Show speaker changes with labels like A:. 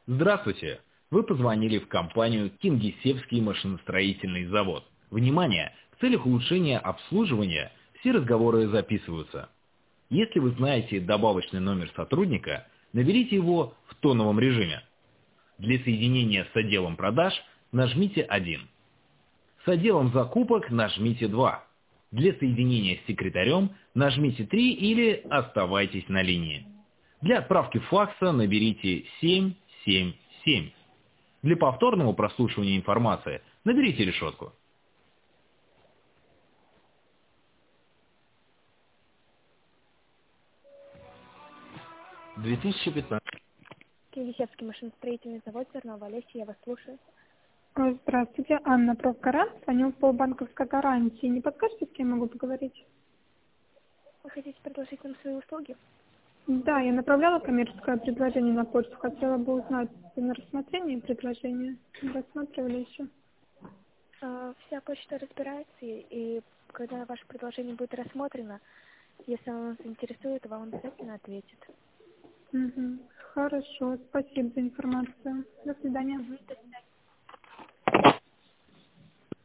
A: Здравствуйте! Вы позвонили в компанию «Кингисеппский машиностроительный завод». Внимание! В целях улучшения обслуживания все разговоры записываются. Если вы знаете добавочный номер сотрудника, наберите его в тоновом режиме. Для соединения с отделом продаж нажмите 1. С отделом закупок нажмите 2. Для соединения с секретарем нажмите 3 или оставайтесь на линии. Для отправки факса наберите 777. Для повторного прослушивания информации наберите решетку. 2015.
B: Кингисеппский машиностроительный завод Зернова. Олеся, я вас слушаю.
C: Здравствуйте, Анна Профгарант. Звоню по банковской гарантии. Не подскажете, с кем могу поговорить?
B: Вы хотите предложить нам свои услуги?
C: Да, я направляла коммерческое предложение на почту. Хотела бы узнать на рассмотрение предложения. Рассматривали еще?
B: Вся почта разбирается, и когда ваше предложение будет рассмотрено, если оно вас заинтересует, вам обязательно ответит.
C: Угу. Хорошо, спасибо за информацию. До свидания.
B: До свидания.